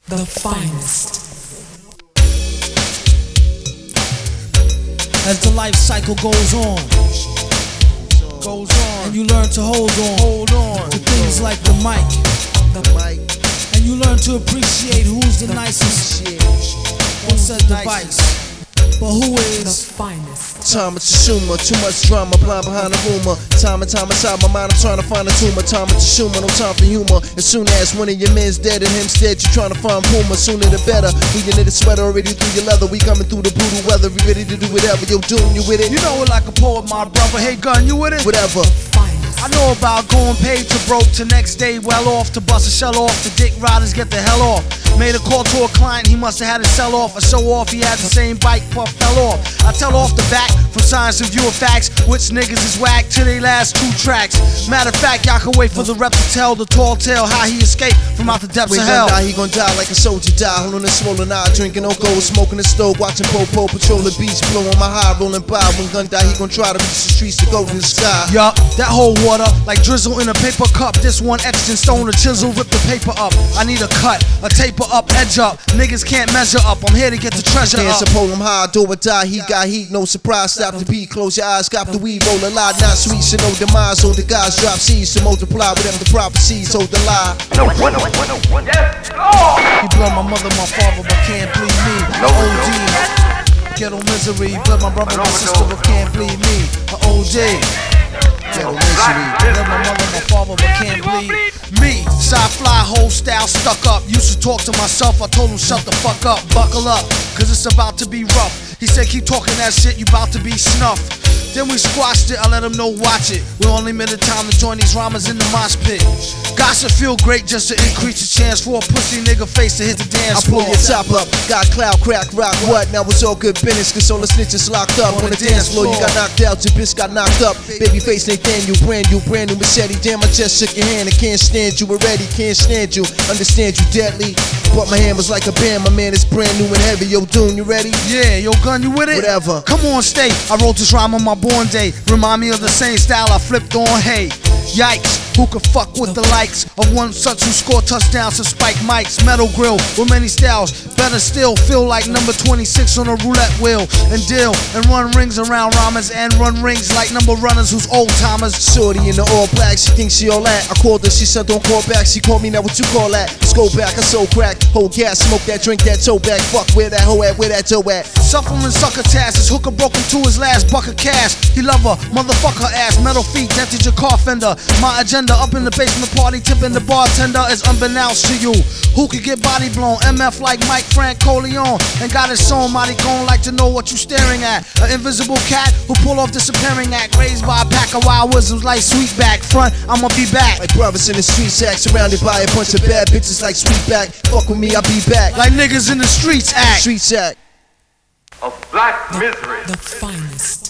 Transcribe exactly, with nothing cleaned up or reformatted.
The finest. As the life cycle goes on, goes on, and you learn to hold on, hold on to things like the mic, the mic, and you learn to appreciate who's the, the nicest on said device, but who is the finest. Time is consumer, too much drama, blind behind the rumor. Time and time inside my mind, I'm trying to find a tumor. Time is consumer, no time for humor. As soon as one of your men's dead and him's dead, you trying to find Puma. Sooner the better. We in the sweater already through your leather. We coming through the brutal weather. We ready to do whatever. Yo, doing you with it? You know it like a poet, my brother. Hey, gun, you with it? Whatever. I know about going paid to broke to next day well off, to bust a shell off, to dick riders get the hell off. Made a call to a client, he must have had to sell off or show off. He had the same bike, puff fell off. I tell off the back from science and view of facts, which niggas is whack to they last two tracks. Matter of fact, y'all can wait for the rep to tell the tall tale how he escaped from out the depths when of hell. Die, he gon' die like a soldier die, holding a swollen eye, drinking no gold, smoking the stove, watching Popo patrol the beach, blowing my high, rolling by. When gun die, he gon' try to reach the streets to go to the sky. Yup, that whole water like drizzle in a paper cup. This one etched in stone, a chisel, rip the paper up. I need a cut, a taper up, edge up. Niggas can't measure up, I'm here to get the treasure Dance up. Dance pull him high, do or die, he got heat, no surprise. Stop the beat, close your eyes, cop the weed, roll a lot, not sweet, so no demise. So the guys drop seeds to multiply with them the prophecies, hold the lie. No, no, no, no, no. Yes, Lord! He blood my mother, my father, but can't bleed me. No, O D, ghetto misery. Blood my brother, my sister, but can't bleed me. A O D, ghetto misery. Blood my mother, my father, but can't bleed me. Side fly, whole style stuck up. Used to talk to myself, I told him shut the fuck up. Buckle up, cause it's about to be rough. He said keep talking that shit, you about to be snuffed. Then we squashed it, I let him know watch it. We only made the time to join these rhymers in the mosh pit. Gossip feel great just to increase the chance for a pussy nigga face to hit the dance floor. I pull your top up, got cloud, crack, rock, what? Now it's all good business, cause all the snitches locked up. On the dance floor, you got knocked out, your bitch got knocked up. Babyface Nathaniel, brand new, brand new machete. Damn, I just shook your hand, I can't stand you already, can't stand you. Understand you deadly, but my hand was like a band. My man is brand new and heavy. Yo, Dune, you ready? Yeah, yo, gun, you with it? Whatever. Come on, stay. I wrote this rhyme on my born day. Remind me of the same style I flipped on. Hey, yikes, who could fuck with the likes of one such who scored touchdowns to spike mics? Metal grill with many styles. Better still, feel like number twenty-six on a roulette wheel. And deal and run rings around rhymers and run rings like number runners who's old timers. Shorty in the all black, she thinks she all that. I called her, she said don't call back. She called me, now what you call that? Let's go back, I so crack. Hold gas, smoke that, drink that, toe back. Fuck, where that hoe at, where that toe at? Suffering sucker task, his hooker broke him to his last buck of cash. He love her, motherfucker ass, metal feet, dented your car fender. My agenda up in the basement party, tipping the bartender is unbeknownst to you. Who could get body blown? M F like Mike Frank Corleone. And got his song, mighty gone like to know what you staring at. An invisible cat who pull off disappearing act. Raised by a pack of wild wisdoms like Sweetback. Front, I'ma be back. Like brothers in the streets act, surrounded by a bunch of bad bitches like Sweetback. Fuck with me, I'll be back. Like niggas in the streets act. Streets act. Of black misery. The finest.